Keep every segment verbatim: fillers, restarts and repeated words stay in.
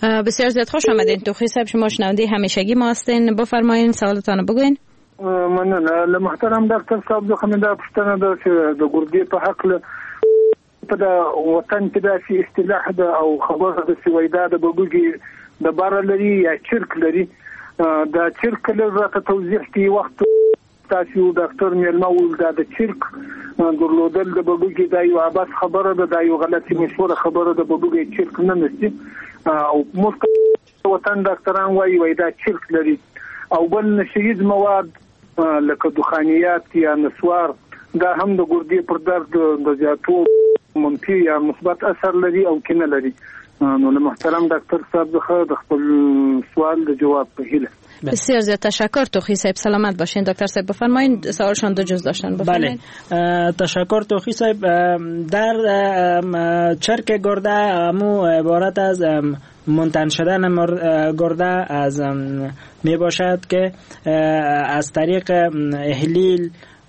بسیار زیاد خوش آمدین. توخی صاحب شما شنونده همیشگی ما هستین، بفرمایین سوالتان بگوین. مننه. له محترم ډاکټر صاحب زه خمه دا پوښتنه ده چې د ګردې په حق له په د وطن کې داسې اصطلاح ده او خبره د سویدا د بګوګي د بار لري یا چرک لري. دا چرک له راته توضیح کی وخت تاسو ډاکټر مېلمه ول دا د چرک درلودل د بګوګي دا یو اباس خبره ده، دا یو غلطي مشهوره خبره ده. بګوګي چرک نه نشي او موږ وطن ډاکټران وایي وای دا چرک لري. او بل نشیز مواد لکه دخانیات یا نسوار دا هم د ګردې پر درد د زیاتو منفي یا مثبت اثر لري او کنه لري. نو له محترم ډاکټر صاحب څخه د خپل سوال د جواب په هیله. بسیار زیاد تشکر. توخی صاحب سلامت باشین. دکتر صاحب بفرمایید، سوالشان دو جز داشتن. بله تشکر توخی صاحب. در چرک گرده امو عبارت از منتن شدن گرده از می باشد که از طریق احلیل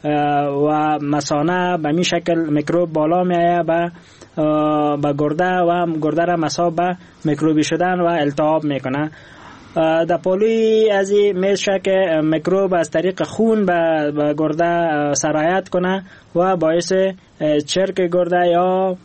و مثانه به می شکل میکروب بالا می آید به با گرده و گرده را مساب به میکروبی شدن و التهاب میکنه. در پالوی از این میشه که میکروب از طریق خون به گرده سرایت کنه و باعث چرک گرده یا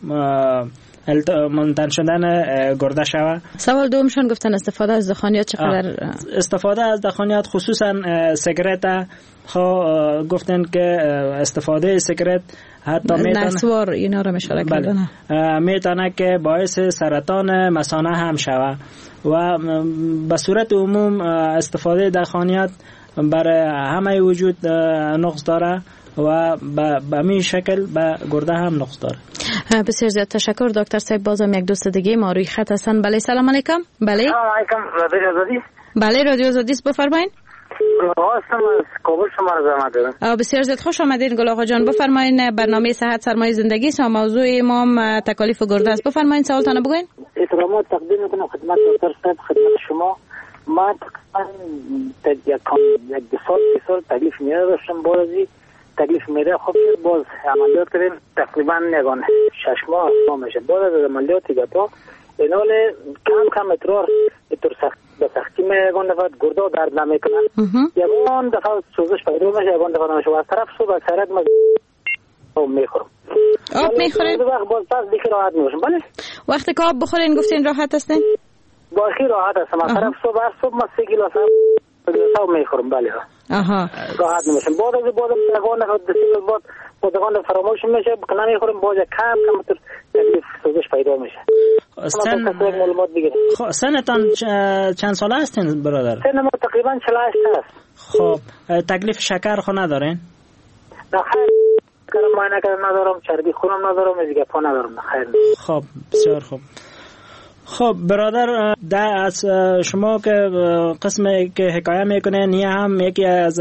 منتن شدن گرده شود. سوال دومشون گفتن استفاده از دخانیات چقدر؟ استفاده از دخانیات خصوصا سیگارت ها گفتن که استفاده سیگارت حتی میتونه نسوار اینا رو اشاره کردن میتونه که باعث سرطان مثانه هم شود و به صورت عموم استفاده دخانیات برای همه وجود نقص داره و به همین شکل به گرده هم نقص داره. بسیار زیاد تشکر. دکتر صاحب بازم یک دوست دیگه ما روی خط هستن. بله سلام علیکم. بله سلام علیکم. رادیو آزادی. بله رادیو آزادی است، بفرمایید. هستم از کابل شما رو زحمت دادم. بسیار زیاد خوش آمدین گل آقا جان. بفرمایید برنامه صحت سرمایه زندگی است. موضوع ما تکالیف گرده است. بفرمایید سوالتون بگوین. احترامات تقدیم میکنم خدمت دکتر صاحب، خدمت شما. ما تقریبا یک دو سال سه سال تکلیف میره داشتم، بازی تکلیف میره خوب شد، باز عملیات کردیم تقریبا یگان شش ماه ما میشه. باز از عملیات دیگه تا اینال کم کم ادرار اتر سخت به سختی می یگان دفعه گرده درد نمیکنه، یگان دفعه سوزش پیدا میشه، یگان دفعه نمیشه. و از طرف صبح از سرک ما آب میخورم. آب میخورین؟ وقت باز پس دیگه راحت میشم. بله وقتی که آب بخورین گفتین راحت هستین؟ باقی راحت هستم. از طرف صبح هر صبح ما سه کیلو آب میخورم. بله آها راحت میشم. بعد از بعد یگان دفعه دسیل بعد بودگان فراموش میشه که نمیخورم، باز کم کم تر تکلیف سوزش پیدا میشه. سن خب سنتان چند ساله هستین برادر؟ سن ما تقریبا چهل و هشت است. خب تکلیف شکر خو ندارین؟ نه خیر، شکر معاینه کردم ندارم، چربی خونم ندارم، از دیگه پا ندارم. خیر. خب بسیار خوب. خب برادر در از شما که قسمی که حکایه میکنه نیه هم یکی از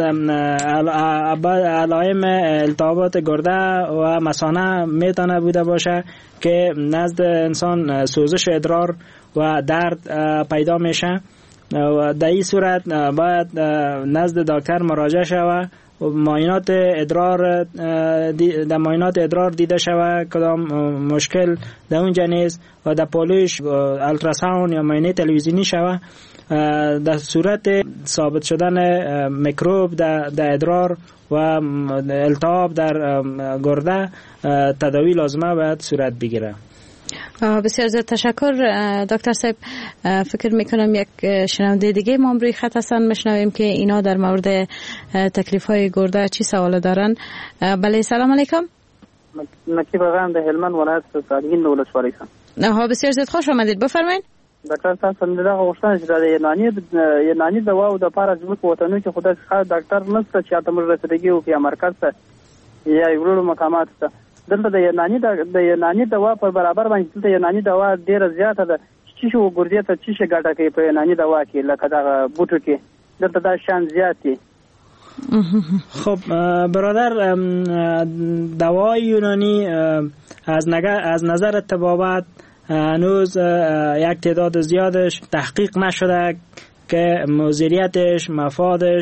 علائم التهابات گرده و مثانه میتونه بوده باشه که نزد انسان سوزش ادرار و درد پیدا میشه و در این صورت باید نزد دکتر مراجعه شود و معاینات ادرار در معاینات ادرار دیده شود کدام مشکل در اونجا نیست و در پالوش التراساوند یا معاینه تلویزیونی شود. در صورت ثابت شدن میکروب در, در ادرار و التهاب در گرده تداوی لازمه باید صورت بگیره. بسیار زیاد تشکر دکتر صاحب. فکر میکنم یک شنونده دیگه ما روی خط هستن، میشنویم که اینا در مورد تکلیف های گرده چی سوال دارن. بله سلام علیکم. نکیب آقام ده هلمند ولایت سالگین ولسوالی هستم. نه بسیار زیاد خوش آمدید، بفرمایید. دکتر صاحب سندره غوښتنه چې د یوناني د یوناني دوا او د پاره زموږ وطنو کې خدای ښه ډاکټر نشته چې ته موږ رسیدګي وکړو مرکز ته یا یو مقامات ته. دلته د یوناني د یوناني دوا په برابر باندې د یوناني دوا ډیره زیاته ده چې شو ګردې ته چې ګټه کوي په یوناني دوا کې لکه دا بوټو کې دلته دا شان زیات دي. خب برادر دوای یونانی از نظر از نظر طبابت هنوز یک تعداد زیادش تحقیق نشده که مضریتش، مفادش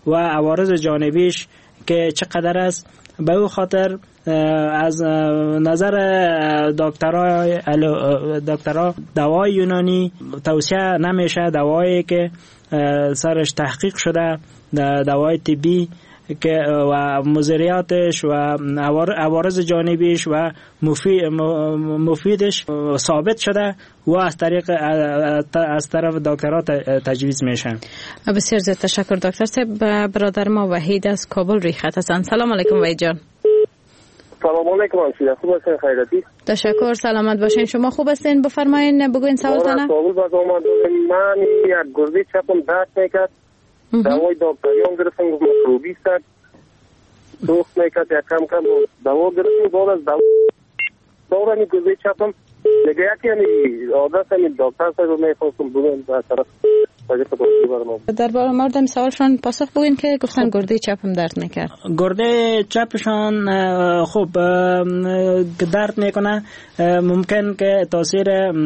و عوارض جانبیش که چقدر است. به او خاطر از نظر دکترای دکترا دوای یونانی توصیه نمیشه، دوایی که سرش تحقیق شده، دوای طبی که و مضراتش و عوارض جانبیش و مفید مفیدش ثابت شده و از طریق از طرف دکترها تجویز میشن. بسیار زیاد تشکر دکتر صاحب. برادر ما وحید از کابل روی خط هستند. سلام علیکم وحید جان. سلام علیکم انشالله خوب هستین خیراتی؟ تشکر سلامت باشین. شما خوب هستین؟ بفرمایین بگوین سوالتونه. من یک گرده چپم درد میکرد، دوای دکتریام گرفتم مکروبی است، دوست میکرد یک کم کم دوا گرفتم، بعد از دوا دورانی گرده چپم دیگه یکی همی عادت همی دکتر صاحب میخواستم بگویم در طرف در مورد سوالشان پاسخ بگوین که گفتن گرده چپم درد میکرد. گرده چپشان خوب درد میکنه، ممکن که تاثیر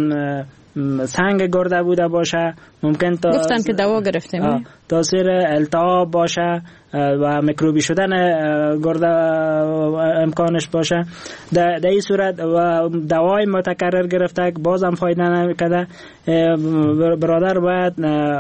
سنگ گرده بوده باشه، ممکن تا گفتن که دوا گرفتیم، تاثیر التهاب باشه و میکروبی شدن گرده امکانش باشه. در این صورت و دوای متکرر گرفته بازم فایده نمیکنه. برادر باید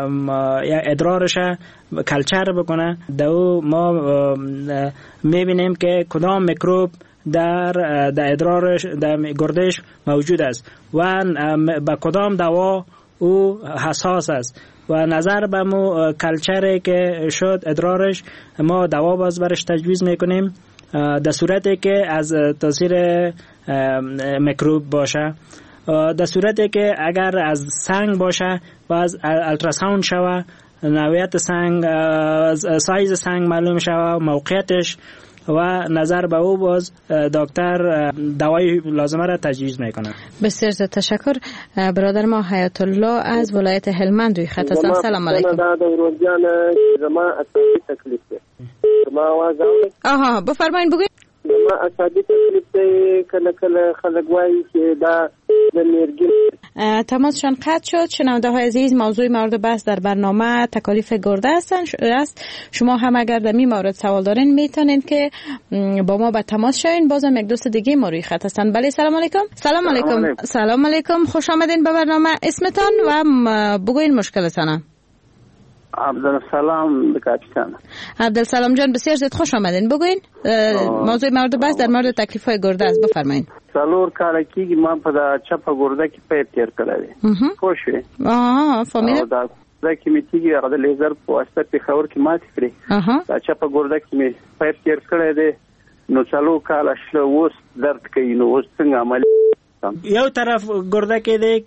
ادرارش کلچر بکنه. دو ما میبینیم که کدام میکروب در در ادرارش در گردش موجود است و با کدام دوا او حساس است و نظر به مو کلچری که شد ادرارش ما دوا باز برش تجویز میکنیم در صورتی که از تاثیر میکروب باشه. در صورتی که اگر از سنگ باشه باز التراساوند شوه، نوعیت سنگ، سایز سنگ معلوم شوه، موقعیتش و نظر به او باز دکتر دوای لازمه را تجویز میکنه. بسیار زیاد تشکر. برادر ما حیات الله از ولایت هلمند روی خط هستند. سلام علیکم. آها بفرمایید بگویید. ما عصبی تکلیف دی کله کله خلق وایي چې دا د میرګي تماسشان قطع شد. شنونده های عزیز، موضوع مورد بحث در برنامه تکالیف گرده است. شما هم اگر در این مورد سوال دارین میتونین که با ما به تماس شوین. بازم یک دوست دیگه ما روی خط هستن. بله سلام علیکم. سلام علیکم. سلام علیکم، خوش آمدین به برنامه. اسمتان و بگوین مشکلتان. عبدالسلام کاپیتان. عبدالسلام جان بسیار زیاد خوش آمدین. بگوین موضوع مورد بحث در مورد تکلیف های گرده است. بفرمایید. څلور کاله کېږي ما په دا چپه ګرده کې پیپ تیر کړی دی. پوه شوې؟ اه فهمیدم. دا ګرده کې مې کېږي هغه د لیزر په واسطه پېښور کې ماتې کړې. دا چپه ګرده کې مې پیپ تیر کړی دی، نو څلور کاله شله اوس درد کوي. نو اوس څنګه عمل یو طرف ګرده کې دی،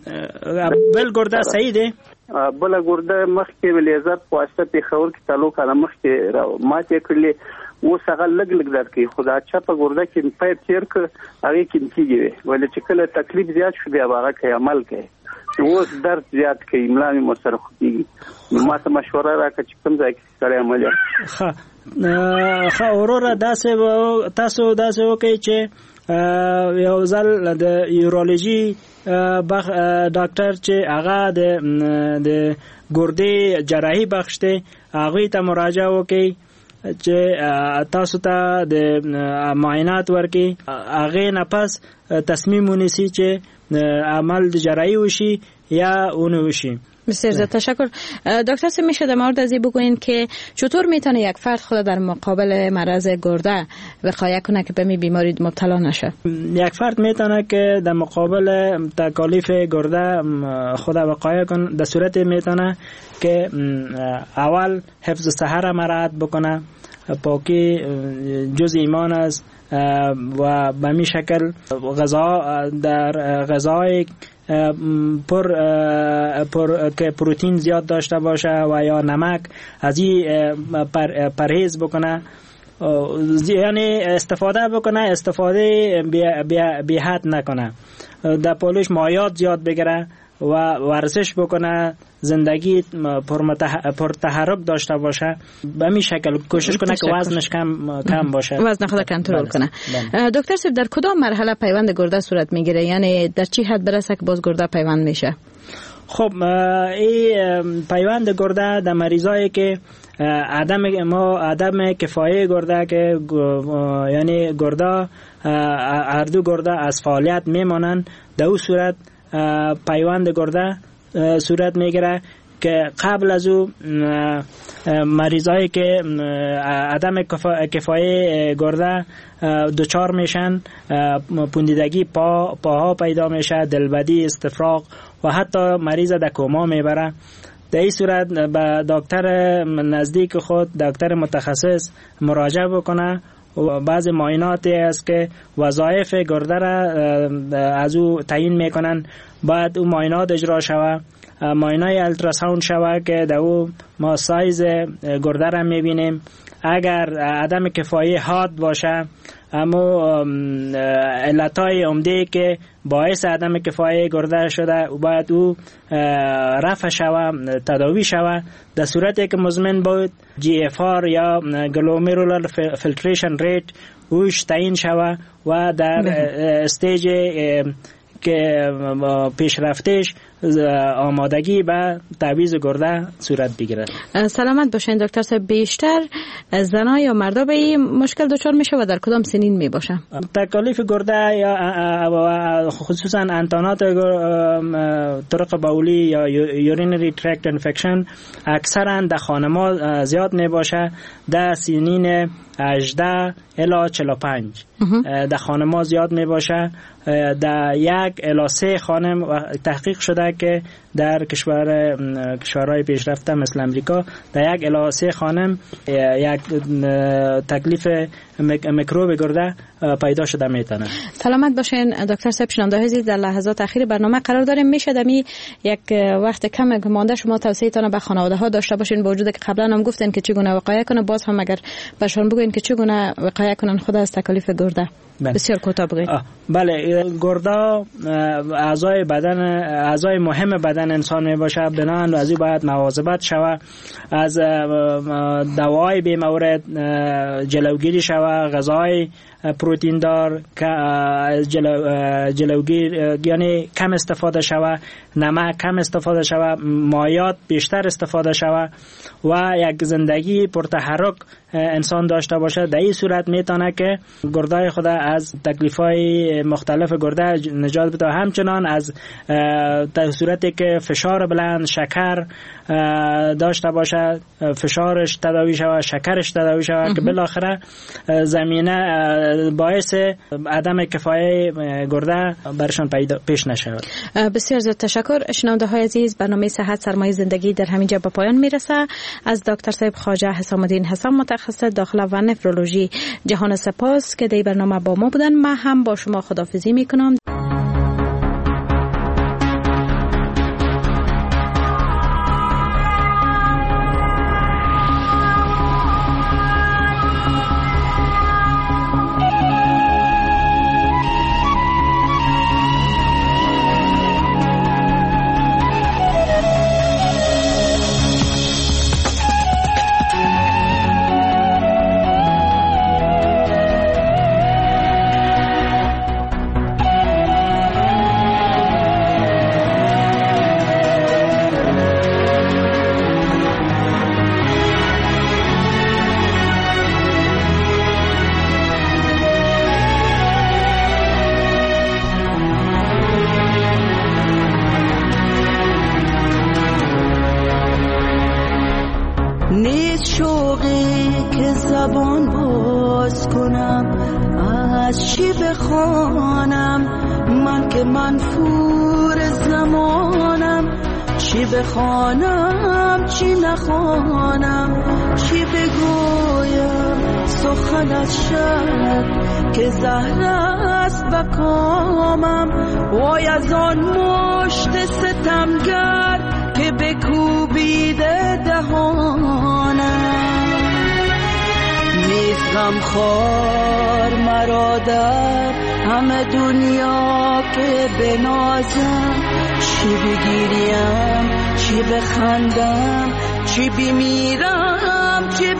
بل ګرده صحیح دی، بل ګرده مخکې لیزر په واسطه پېښور کې څلور کاله مخکې ماتې کړلې. اوس هغه لږ لږ درد کوي، خو دا چپه ګرده کې پیپ تیر کړ هغې کې مې کېږي وی، ولې چې کله تکلیف زیات شو بیا به هغه کوي عمل کوي. اوس درد زیات کوي، ملا مې ورسره خوږېږي. نو ما ته مشوره راکړه چې کوم ځای کې سړی عملیات. ښه ښه وروره داسې تاسو داسې وکړئ چې یو ځل د یورولوژي ډاکټر چې هغه د د ګردې جراحي بخش دی هغوی ته مراجعه وکړئ چې تاسو ته د معاینات ورکړي، هغې نه پس تصمیم ونیسي چې عمل د جراحی وشي یا اون وشي. بسیار زیاد تشکر. دکتر سی میشه در مورد از این بگوین که چطور میتونه یک فرد خود در مقابل مرض گرده وقایه کنه که به می بیماری مبتلا نشه؟ یک فرد میتونه که در مقابل تکالیف گرده خود وقایه کنه در صورت میتونه که اول حفظ صحه مراعات بکنه، پاکی جز ایمان است و به می شکل غذا در غذای پر پر که پروتئین زیاد داشته باشه و یا نمک از این پر پرهیز بکنه، یعنی استفاده بکنه، استفاده بی حد نکنه، در پالش مایات زیاد بگیره و ورزش بکنه، زندگی پر تحرک داشته باشه. به این شکل کوشش کنه که وزنش کم کم باشه، وزن خود کنترل کنه. دکتر صاحب در کدام مرحله پیوند گرده صورت میگیره؟ یعنی در چی حد برسه که باز گرده پیوند میشه؟ خب این پیوند گرده در مریضایی که عدم ما عدم کفایه گرده که یعنی گرده هر دو گرده از فعالیت میمانند، در اون صورت پیوند گرده صورت میگیره که قبل از او مریضایی که عدم کفایه گرده دچار میشن، پوندیدگی پا پاها پیدا میشه، دلبدی، استفراغ و حتی مریض در کما میبره. در این صورت به دکتر نزدیک خود، دکتر متخصص مراجعه بکنه و بعض معایناتی است که وظایف گرده را از او تعیین میکنن. بعد اون معاینات اجرا شود، معاینه التراساوند شود که در او ما سایز گرده را میبینیم. اگر عدم کفایه حاد باشه، اما علتهای عمده که باعث عدم کفایه گرده شده باید او رفع شود، تداوی شود. در صورتی که مزمن بود جی اف آر یا گلومرولار فیلتریشن ریت اوش تعیین شود و در استیج که پیشرفتش آمادگی به تعویض گرده صورت بگیره. سلامت باشین دکتر صاحب. بیشتر زنها یا مردا به این مشکل دچار میشه و در کدام سنین می باشه؟ تکالیف گرده یا خصوصا انتانات طرق بولی یا یورینری ترکت انفکشن اکثرا در خانم‌ها زیاد می باشه، در سنین هجده الی چهل و پنج در خانم‌ها زیاد می باشه. در یک الی سه خانم تحقیق شده که در کشور کشورهای پیشرفته مثل امریکا در یک الی سه خانم یک تکلیف میکروب گرده پیدا شده میتونه. سلامت باشین دکتر صاحب. شنونده هستید در لحظات اخیر برنامه قرار داریم. میشه دمی یک وقت کم مانده شما توصیه‌تان به خانواده ها داشته باشین، با وجودی که قبلا هم گفتین که چگونه وقایع کنه، باز هم اگر بهشون بگوین که چگونه وقایع کنن خود از تکالیف گرده. بله. بسیار کوتاه بگید. بله، گرده اعضای بدن، اعضای مهم بدن انسان می باشه، بنابراین از این باید مواظبت شود، از دوای بی مورد جلوگیری شود، غذای پروتئین دار جلو جلوگیر یعنی کم استفاده شود، نمک کم استفاده شود، مایعات بیشتر استفاده شود و یک زندگی پرتحرک انسان داشته باشه. در این صورت میتونه که گرده خود از تکلیف‌های مختلف گرده نجات بده. همچنان از صورتی که فشار بلند، شکر داشته باشه، فشارش تداوی شود، شکرش تداوی شود که بالاخره زمینه باعث عدم کفایه گرده برشان پیش نشود. بسیار زیاد تشکر. شنونده های عزیز، برنامه صحت سرمایه زندگی در همینجا به پایان میرسه. از دکتر صاحب خواجه حسام الدین حسن متخصص داخله و نفرولوژی جهان سپاس که در برنامه با ما بودن. من هم با شما خداحافظی میکنم. بخوانم چی نخوانم، چی بگویم سخن از شب که زهر است به کامم. وای از آن مشت ستمگر که بکوبیده دهانم. نیست غمخوار مرا در همه دنیا که بنازم، چی بگیریم چی بخندم، چی بمیرم چی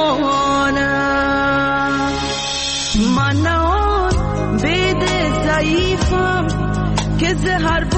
بمانم. من نه آن بید ضعیفم که زهر